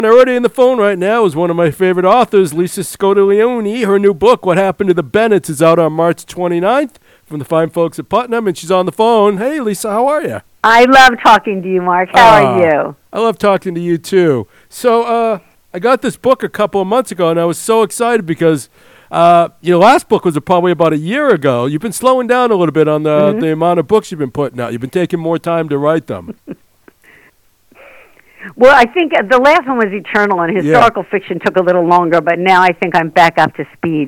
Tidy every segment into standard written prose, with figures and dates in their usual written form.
Already in the phone right now is one of my favorite authors, Lisa Scottoleone. Her new book, What Happened to the Bennetts, is out on March 29th from the fine folks at Putnam, and she's on the phone. Hey, Lisa, how are you? I love talking to you, Mark. How are you? I love talking to you, too. So I got this book a couple of months ago, and I was so excited because your last book was probably about a year ago. You've been slowing down a little bit on the amount of books you've been putting out. You've been taking more time to write them. Well, I think the last one was Eternal, and historical fiction took a little longer, but now I think I'm back up to speed.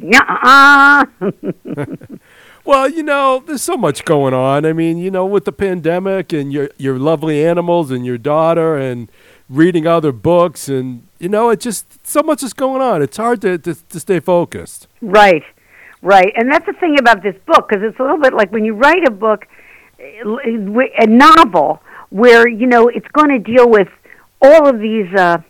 Well, there's so much going on. I mean, with the pandemic and your lovely animals and your daughter and reading other books and, it just, so much is going on. It's hard to stay focused. Right. And that's the thing about this book, because it's a little bit like when you write a book, a novel, where, it's going to deal with all of these,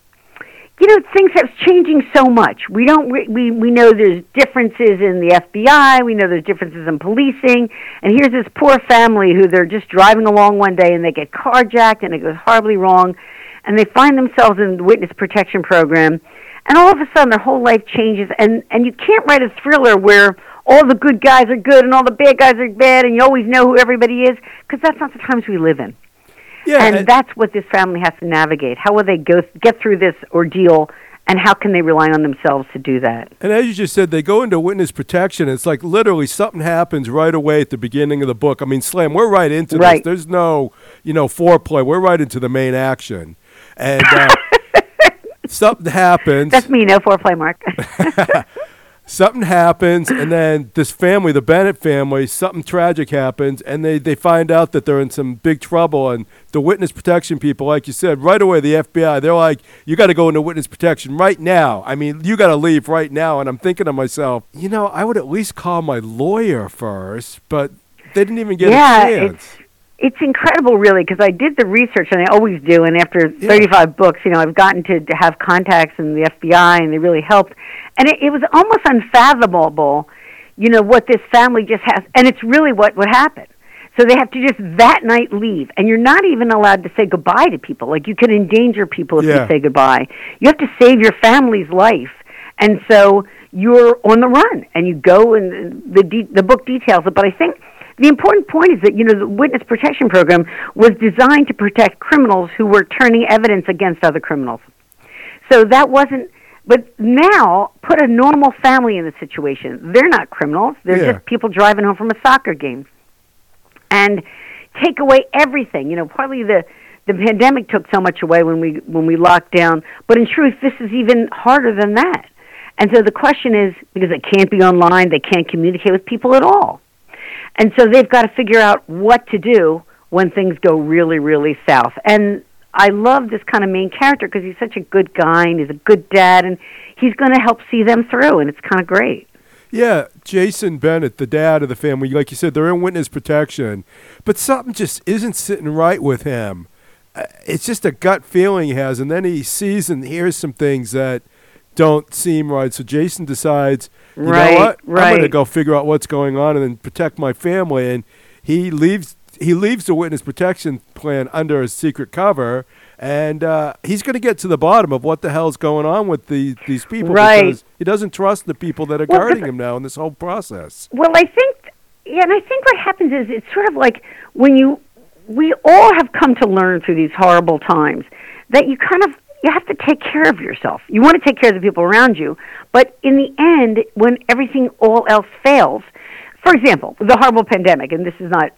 things that's changing so much. We know there's differences in the FBI. We know there's differences in policing. And here's this poor family who they're just driving along one day and they get carjacked and it goes horribly wrong. And they find themselves in the witness protection program. And all of a sudden their whole life changes. And you can't write a thriller where all the good guys are good and all the bad guys are bad and you always know who everybody is, because that's not the times we live in. Yeah, and that's what this family has to navigate. How will they get through this ordeal, and how can they rely on themselves to do that? And as you just said, they go into witness protection. It's like literally something happens right away at the beginning of the book. I mean, Slam, we're right into this. There's no, foreplay. We're right into the main action. And something happens. That's me, no foreplay, Mark. Something happens, and then this family, the Bennett family, something tragic happens, and they find out that they're in some big trouble. And the witness protection people, like you said, right away, the FBI, they're like, you got to go into witness protection right now. I mean, you got to leave right now. And I'm thinking to myself, I would at least call my lawyer first, but they didn't even get a chance. It's incredible, really, because I did the research, and I always do, and after 35 books, I've gotten to have contacts in the FBI, and they really helped. And it was almost unfathomable, what this family just has, and it's really what would happen. So they have to just that night leave, and you're not even allowed to say goodbye to people. Like, you can endanger people if you say goodbye. You have to save your family's life, and so you're on the run, and you go, and the book details it, but I think the important point is that, the Witness Protection Program was designed to protect criminals who were turning evidence against other criminals. So that wasn't, but now put a normal family in the situation. They're not criminals. They're just people driving home from a soccer game. And take away everything. Partly the pandemic took so much away when we locked down, but in truth, this is even harder than that. And so the question is, because they can't be online, they can't communicate with people at all. And so they've got to figure out what to do when things go really, really south. And I love this kind of main character because he's such a good guy and he's a good dad, and he's going to help see them through, and it's kind of great. Yeah, Jason Bennett, the dad of the family, like you said, they're in witness protection, but something just isn't sitting right with him. It's just a gut feeling he has, and then he sees and hears some things that don't seem right. So Jason decides, you know what? I'm going to go figure out what's going on and then protect my family. And he leaves the witness protection plan under a secret cover, and he's going to get to the bottom of what the hell's going on with these people because he doesn't trust the people that are guarding him now in this whole process. Well, I think what happens is it's sort of like when we all have come to learn through these horrible times that you have to take care of yourself. You want to take care of the people around you, but in the end, when everything all else fails, for example, the horrible pandemic, and this is not,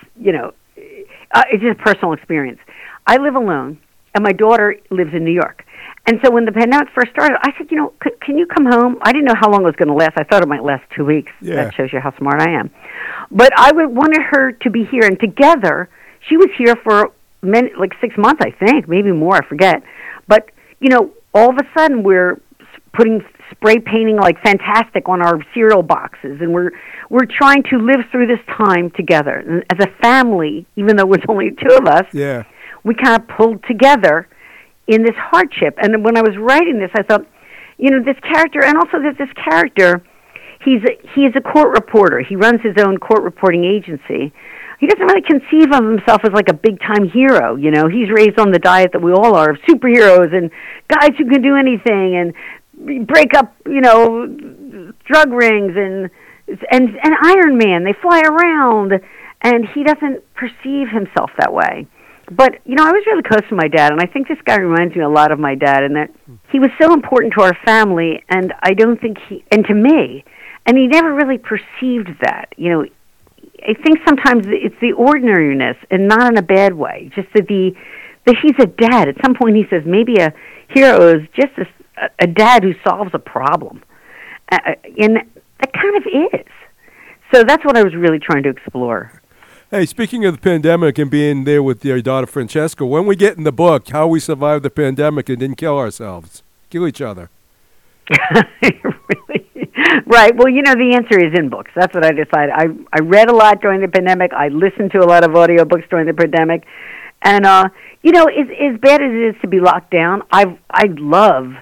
it's just personal experience. I live alone, and my daughter lives in New York. And so when the pandemic first started, I said, can you come home? I didn't know how long it was going to last. I thought it might last 2 weeks. Yeah. That shows you how smart I am. But I wanted her to be here, and together, she was here for 6 months, I think, maybe more, I forget. But, all of a sudden we're putting spray painting like fantastic on our cereal boxes, and we're trying to live through this time together. And as a family, even though it's only two of us, we kind of pulled together in this hardship. And when I was writing this, I thought, this character, and also there's this character, he is a court reporter. He runs his own court reporting agency. he doesn't really conceive of himself as like a big-time hero. You know, he's raised on the diet that we all are of superheroes and guys who can do anything and break up, you know, drug rings and Iron Man. They fly around, and he doesn't perceive himself that way. But, you know, I was really close to my dad, and I think this guy reminds me a lot of my dad in that he was so important to our family, and I don't think and to me, and he never really perceived that. You know, I think sometimes it's the ordinariness, and not in a bad way, just that he's a dad. At some point he says maybe a hero is just a dad who solves a problem. And that kind of is. So that's what I was really trying to explore. Hey, speaking of the pandemic and being there with your daughter Francesca, when we get in the book, how we survived the pandemic and didn't kill ourselves, kill each other. Really? Right. Well, you know, the answer is in books. That's what I decided. I read a lot during the pandemic. I listened to a lot of audiobooks during the pandemic. And, you know, as bad as it is to be locked down, I love,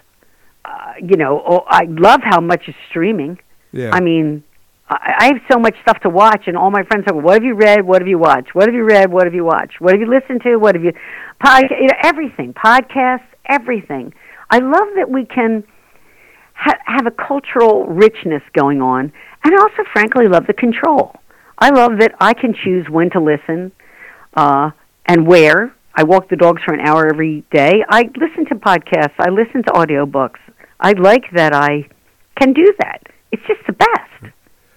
I love how much is streaming. Yeah. I mean, I have so much stuff to watch, and all my friends say, what have you read? What have you watched? What have you read? What have you watched? What have you listened to? What have you... everything. Podcasts, everything. I love that we can have a cultural richness going on, and I also, frankly, love the control. I love that I can choose when to listen and where. I walk the dogs for an hour every day. I listen to podcasts. I listen to audiobooks. I like that I can do that. It's just the best.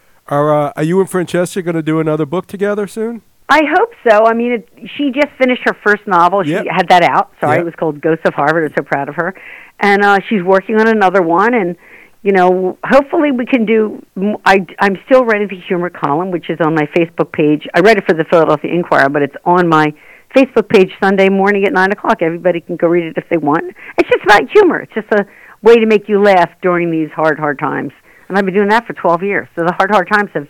Are you and Francesca going to do another book together soon? I hope so. I mean, she just finished her first novel. She had that out. Sorry, It was called Ghosts of Harvard. I'm so proud of her. And she's working on another one. And, you know, hopefully we can do... I'm still writing the humor column, which is on my Facebook page. I write it for the Philadelphia Inquirer, but it's on my Facebook page Sunday morning at 9 o'clock. Everybody can go read it if they want. It's just about humor. It's just a way to make you laugh during these hard times. And I've been doing that for 12 years. So the hard times have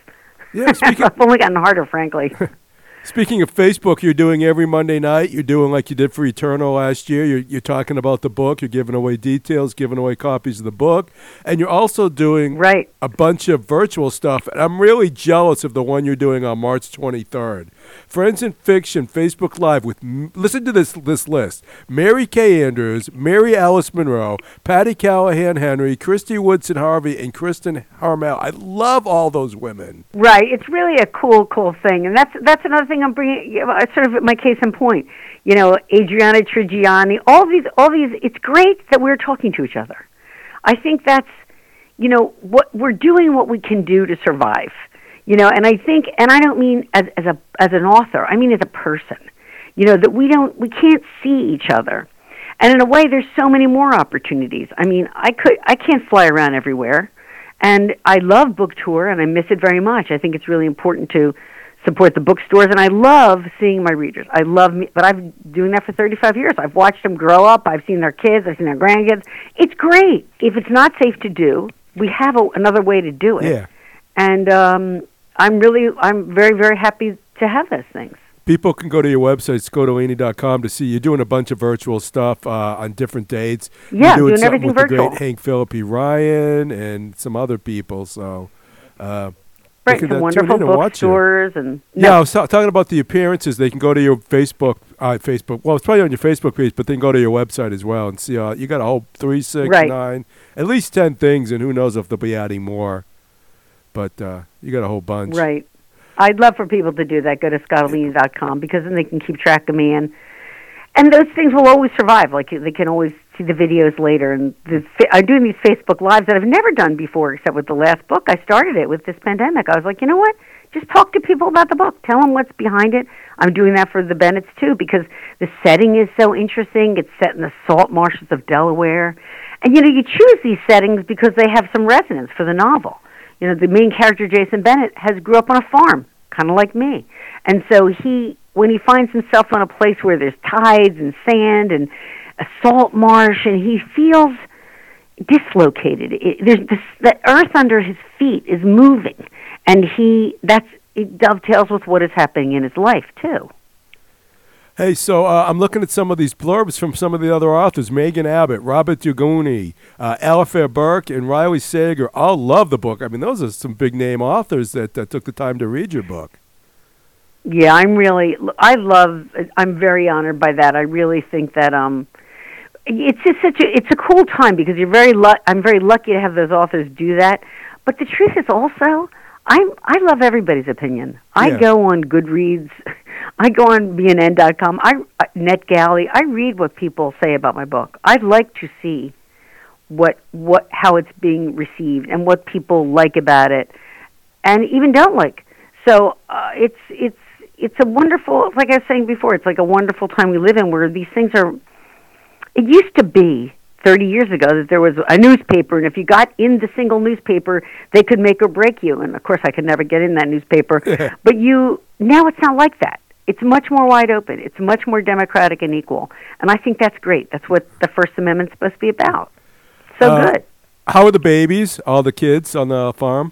I've only gotten harder, frankly. Speaking of Facebook, you're doing every Monday night. You're doing like you did for Eternal last year. You're talking about the book. You're giving away details, giving away copies of the book. And you're also doing a bunch of virtual stuff. And I'm really jealous of the one you're doing on March 23rd. Friends in Fiction, Facebook Live with, listen to this list, Mary Kay Andrews, Mary Alice Monroe, Patty Callahan Henry, Christy Woodson Harvey, and Kristen Harmel. I love all those women. Right. It's really a cool thing. And that's another thing I'm bringing, sort of my case in point. You know, Adriana Trigiani, all these, it's great that we're talking to each other. I think that's, you know, what we're doing what we can do to survive. You know, and I think, and I don't mean as an author, I mean as a person. You know, that we can't see each other. And in a way, there's so many more opportunities. I mean, I can't fly around everywhere. And I love Book Tour, and I miss it very much. I think it's really important to support the bookstores, and I love seeing my readers. But I've been doing that for 35 years. I've watched them grow up. I've seen their kids. I've seen their grandkids. It's great. If it's not safe to do, we have another way to do it. Yeah. And I'm very, very happy to have those things. People can go to your website, scotolini.com, to see you're doing a bunch of virtual stuff on different dates. Yeah, you're doing everything with virtual. The great Hank Phillippi Ryan and some other people. So, right, some wonderful bookstores. I was talking about the appearances. They can go to your Facebook. Well, it's probably on your Facebook page, but they can go to your website as well and see. You got a whole 3, 6, 9, at least 10 things, and who knows if they'll be adding more. But you got a whole bunch. Right. I'd love for people to do that. Go to scotolini.com because then they can keep track of me. And those things will always survive. Like, they can always see the videos later. And I'm doing these Facebook Lives that I've never done before except with the last book. I started it with this pandemic. I was like, you know what? Just talk to people about the book. Tell them what's behind it. I'm doing that for the Bennetts, too, because the setting is so interesting. It's set in the salt marshes of Delaware. And, you know, you choose these settings because they have some resonance for the novel. You know, the main character, Jason Bennett, grew up on a farm, kind of like me. And so when he finds himself on a place where there's tides and sand and a salt marsh, and he feels dislocated. The earth under his feet is moving, and it dovetails with what is happening in his life, too. Hey, so I'm looking at some of these blurbs from some of the other authors. Megan Abbott, Robert Dugoni, Alifair Burke, and Riley Sager all love the book. I mean, those are some big-name authors that took the time to read your book. Yeah, I'm very honored by that. I really think that it's just it's a cool time because I'm very lucky to have those authors do that. But the truth is also, I love everybody's opinion. Yeah. I go on Goodreads, I go on BNN.com, NetGalley. I read what people say about my book. I'd like to see how it's being received and what people like about it, and even don't like. So it's a wonderful, like I was saying before, it's like a wonderful time we live in where these things are. It used to be 30 years ago that there was a newspaper, and if you got in the single newspaper, they could make or break you. And of course, I could never get in that newspaper. But now it's not like that. It's much more wide open. It's much more democratic and equal. And I think that's great. That's what the First Amendment's supposed to be about. So good. How are the babies? All the kids on the farm?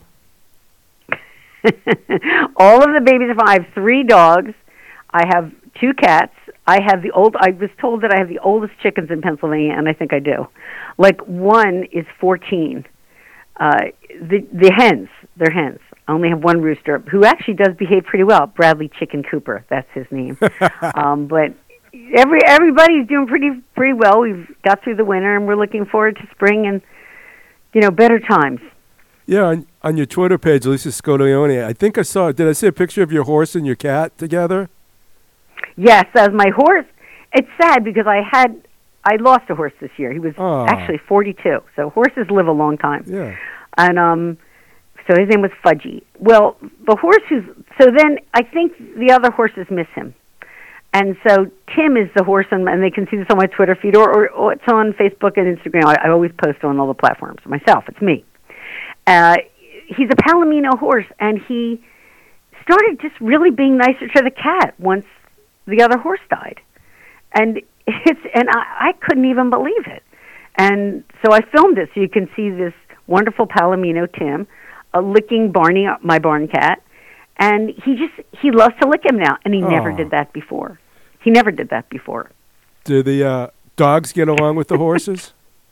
All of the babies are fine. I have 3 dogs. I have 2 cats. I was told that I have the oldest chickens in Pennsylvania, and I think I do. Like, one is 14. The hens, they're hens. I only have one rooster who actually does behave pretty well. Bradley Chicken Cooper, that's his name. But everybody's doing pretty well. We've got through the winter, and we're looking forward to spring and better times. Yeah, on your Twitter page, Lisa Scoglione, I think I saw. Did I see a picture of your horse and your cat together? Yes, as my horse. It's sad because I lost a horse this year. He was actually 42. So horses live a long time. Yeah. And so his name was Fudgy. Well, the horse so then I think the other horses miss him. And so Tim is the horse, and they can see this on my Twitter feed, or it's on Facebook and Instagram. I always post on all the platforms myself. It's me. He's a Palomino horse, and he started just really being nicer to the cat once the other horse died. And I couldn't even believe it. And so I filmed it so you can see this wonderful Palomino Tim licking Barney, my barn cat, and he loves to lick him now, and he never did that before. He never did that before. Do the dogs get along with the horses?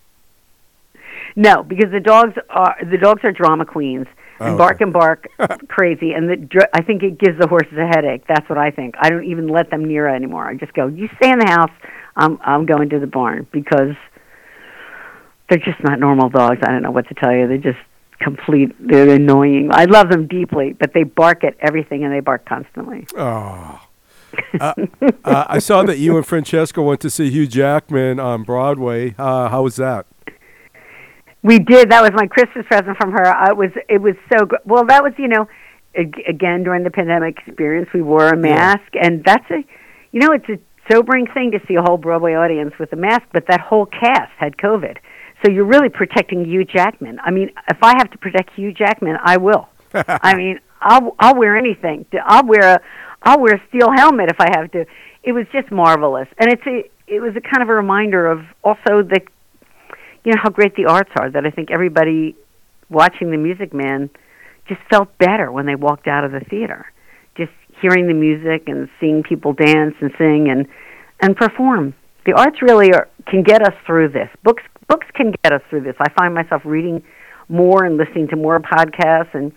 No, because the dogs are drama queens and bark and bark crazy, and I think it gives the horses a headache. That's what I think. I don't even let them near it anymore. I just go, you stay in the house. I'm going to the barn, because they're just not normal dogs. I don't know what to tell you. They're just they're annoying. I love them deeply, but they bark at everything, and they bark constantly. Oh. I saw that you and Francesca went to see Hugh Jackman on Broadway. How was that? We did. That was my Christmas present from her. It was so good. Well, that was, again, during the pandemic experience, we wore a mask, and that's it's a sobering thing to see a whole Broadway audience with a mask, but that whole cast had COVID. So you're really protecting Hugh Jackman. I mean, if I have to protect Hugh Jackman, I will. I mean, I'll wear anything. I'll wear a steel helmet if I have to. It was just marvelous, and it was a kind of a reminder of also how great the arts are. That I think everybody watching The Music Man just felt better when they walked out of the theater, just hearing the music and seeing people dance and sing and perform. The arts really can get us through this. Books can get us through this. I find myself reading more and listening to more podcasts, and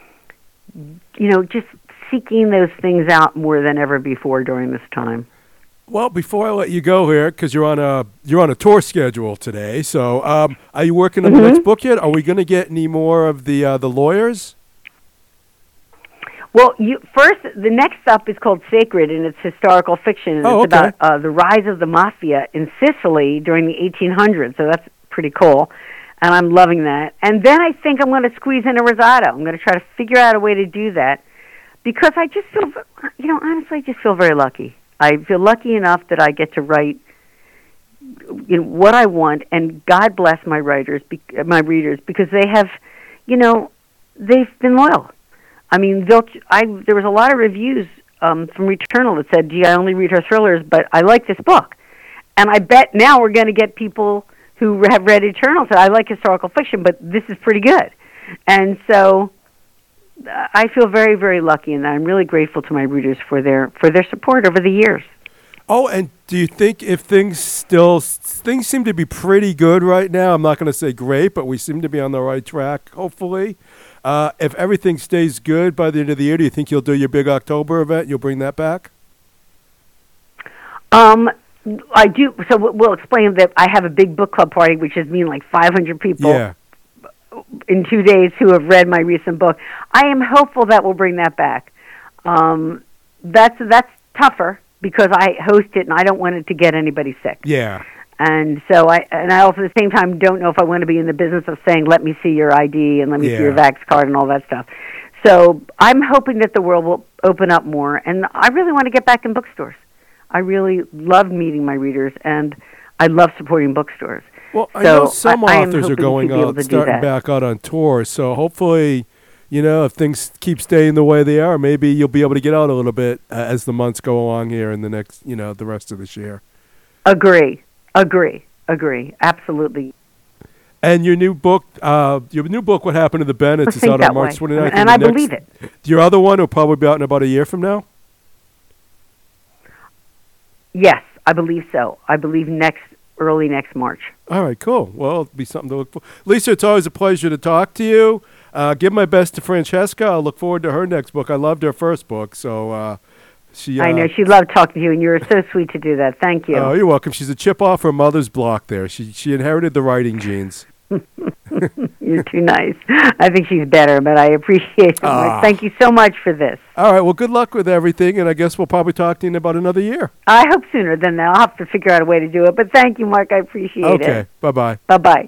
just seeking those things out more than ever before during this time. Well, before I let you go here, because you're on a tour schedule today, so are you working on the next book yet? Are we going to get any more of the lawyers? Well, the next up is called Sacred, and it's historical fiction, and it's about the rise of the mafia in Sicily during the 1800s, so that's pretty cool, and I'm loving that. And then I think I'm going to squeeze in a Rosado. I'm going to try to figure out a way to do that, because I just feel, honestly, I just feel very lucky. I feel lucky enough that I get to write what I want, and God bless my readers, because they have, they've been loyal. I mean, there was a lot of reviews from Returnal that said, gee, I only read her thrillers, but I like this book. And I bet now we're going to get people who have read Eternal say, I like historical fiction, but this is pretty good. And so I feel very, very lucky, and I'm really grateful to my readers for their support over the years. Oh, and do you think if things seem to be pretty good right now? I'm not going to say great, but we seem to be on the right track, hopefully. If everything stays good by the end of the year, do you think you'll do your big October event? You'll bring that back? I do. So we'll explain that I have a big book club party, which is mean like 500 people in 2 days who have read my recent book. I am hopeful that we'll bring that back. That's tougher because I host it and I don't want it to get anybody sick. Yeah. And so I also at the same time don't know if I want to be in the business of saying, let me see your ID and let me see your Vax card and all that stuff. So I'm hoping that the world will open up more. And I really want to get back in bookstores. I really love meeting my readers, and I love supporting bookstores. Well, I know some authors are going out, starting back out on tour. So hopefully, if things keep staying the way they are, maybe you'll be able to get out a little bit as the months go along here in the next, the rest of this year. Agree. Absolutely. And your new book, What Happened to the Bennetts, is out on March 29th. And I believe it. Your other one will probably be out in about a year from now? Yes, I believe so. I believe early next March. All right, cool. Well, it'll be something to look for. Lisa, it's always a pleasure to talk to you. Give my best to Francesca. I'll look forward to her next book. I loved her first book, so I know. She loved talking to you, and you were so sweet to do that. Thank you. Oh, you're welcome. She's a chip off her mother's block there. She inherited the writing genes. You're too nice. I think she's better, but I appreciate it. Thank you so much for this. All right. Well, good luck with everything, and I guess we'll probably talk to you in about another year. I hope sooner than that. I'll have to figure out a way to do it. But thank you, Mark. I appreciate it. Okay. Bye-bye. Bye-bye.